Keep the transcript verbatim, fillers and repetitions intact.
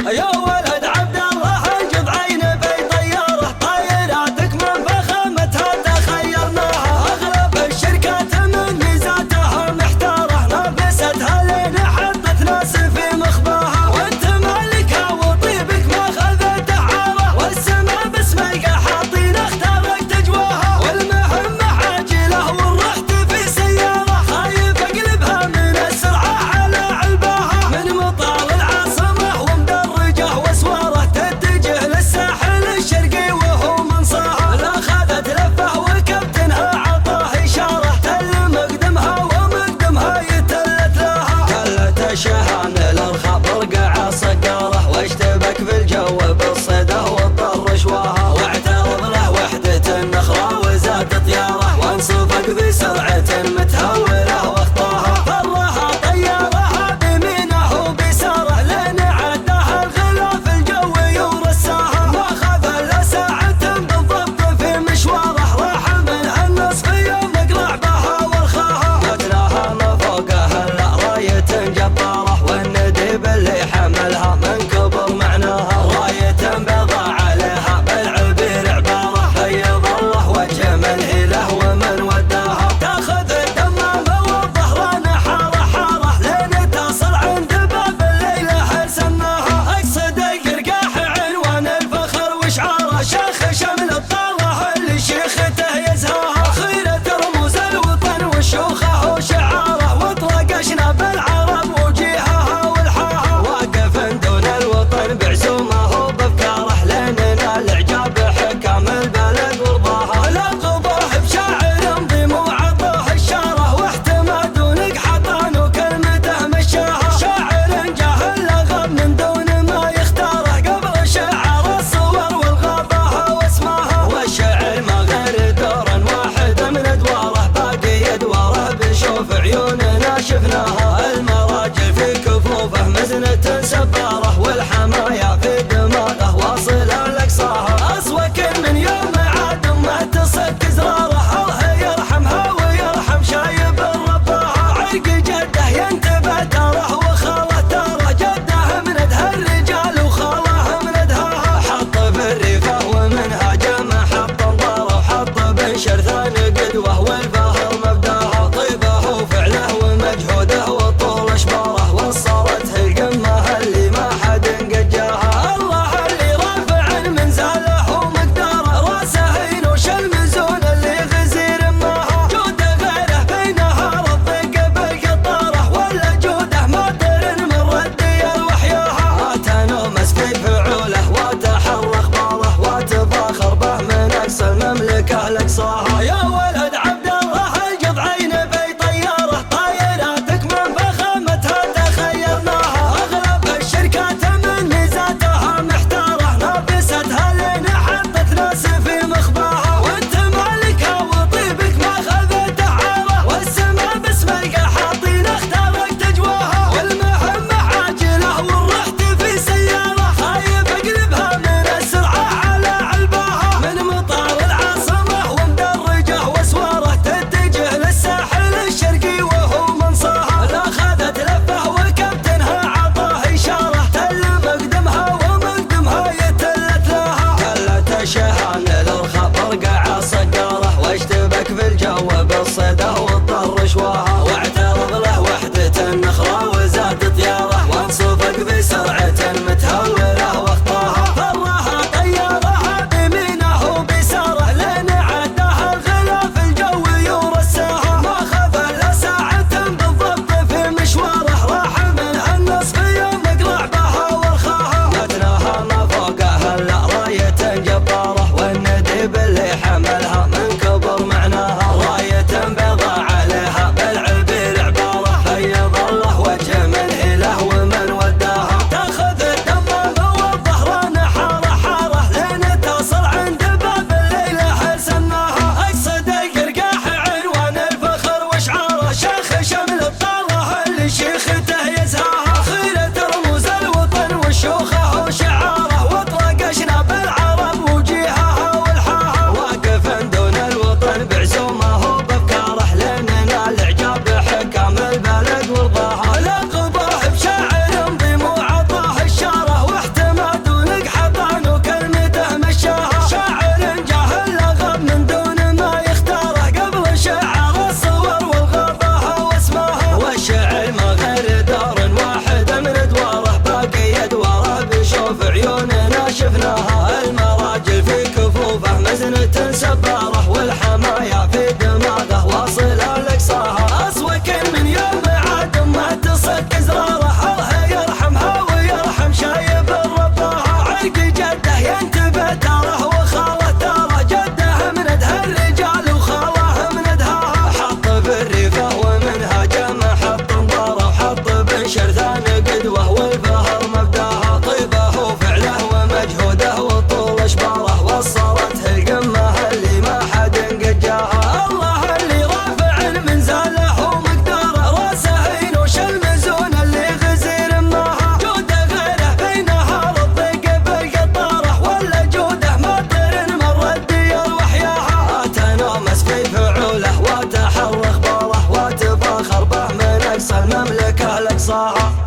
يا ولد عبد الله انجب عيني في طياره، طايراتك من فخامتها تخيرناها، اغلب الشركات من ميزاتها محتاره، نافستها لين حطت ناس في مخباها، وانت مالكها وطيبك ما خذته عاره، والسما باسمك حاطين اختارك تجواها، والمهمه عاجله والرحت في سياره، خايف اقلبها من السرعه على علباها، من مطار العاصمه ومدرجه واسواره تتجه للساحل الشرقي وهو منصاها، لا خذت لفه وكابتنها عطاه اشاره، تل مقدمها ومقدمها يتلت لها، تلت الشهان الارخاء برقع صقاره، واشتبك في الجو بالصيده واضطر شواها، واعترض له وحده النخره وزاد طياره، وانصفق بسرعه متهوله واخطاها، فرها طيارها بيمينه وبيساره، لين عداها الغلاف الجوي ورساها، ما خذ الا ساعه بالضبط في مشواره، راح منها النصف يوم اقرع بها والخاها، قتلاها ما فوقها الا رايه جباره، والنديب اللي حملها من كبر معناها، رايه بيضاء عليها بالعبير عباره، بيض الله وجه من هله ومن وداها، تاخذ الدمامه والظهران حاره حاره، لين تصل عند باب الليله سماها، اقصد القرقاح عنوان الفخر وشعاره، شيخ شمل الطاره اللي شيخته يزهاها، خيره رموز الوطن وشوخه وشعاره، واطلق اشناب العرب وجيهها والحاها، واقف دون الوطن بعزومه وبافكاره، لين نال اعجاب حكام البلد ورضاها، لقبوه بشاعر مضي وعطوه الشاره، واحتمى دونك حطان وكلمته مشاها، شاعر جاهل لغب من دون ما يختاره، قبل شعر الصور والغابها واسماها، والشعر ما غير دور واحد من ادواره، باقي ادواره بشوف عيوننا شفناها، المراجل في كفوفه مزنة سباره، والحمايا في دماغه واصله لاقصاها، اصوك من يوم عاد ما تصك زراره، الله يرحمها ويرحم شايب رباها، عرق جده ينتبه تراه وخاله تراه، جده مندها الرجال وخاله مندهاها، حط بالريفه ومنها جمع حط انظاره، وحط بن شرثان قدوه والفهر مبداها، طيبه وفعله ومجهوده وطول اشباره، وصلته القمه اللي صناعة.